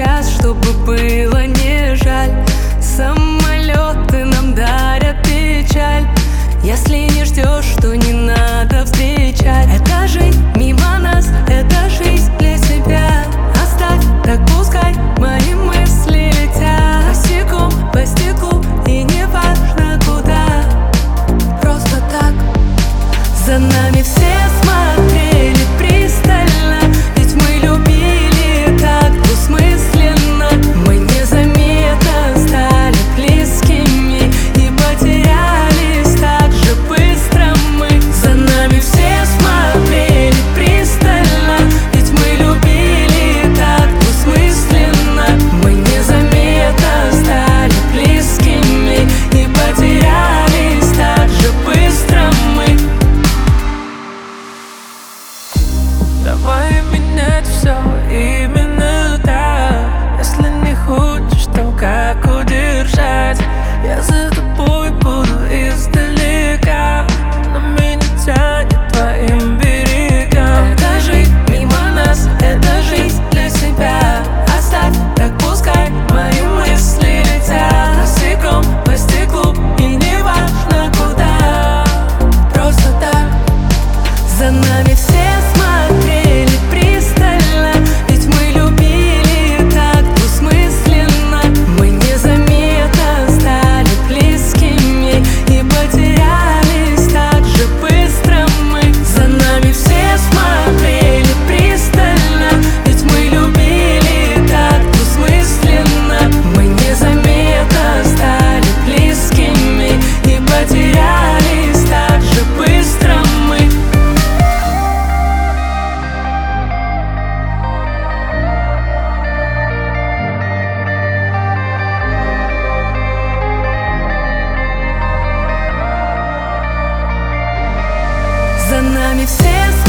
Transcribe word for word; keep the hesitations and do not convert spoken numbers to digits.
сейчас, чтобы было не жаль. Самолеты нам дарят печаль. Если не ждешь, то не надо встречать. Это жизнь мимо нас, это жизнь для себя. Оставь, так пускай мои мысли летят босиком по стеклу, и не важно куда. Просто так. За нами все смотрели пристально, ведь мы любили так двусмысленно. Мы незаметно стали близкими и потерялись так же быстро мы. За нами все смотрели пристально, ведь мы любили так двусмысленно. Мы незаметно стали близкими и потерялись так же быстро мы. Давай менять все именно так. Если не хочешь, то как удержать? Я за тобой буду издалека, но меня тянет твоим берегам. Это жизнь мимо нас, это жизнь для себя. Оставь, так пускай мои мысли летят босиком по стеклу, и не важно куда. Просто так. За нами все смотрели пристально, ведь мы любили так двусмысленно. Мы незаметно стали близкими и потерялись так же быстро мы. За нами все смотрели пристально, ведь мы любили так двусмысленно. Мы незаметно стали близкими и потерялись так же быстро мы. За нами все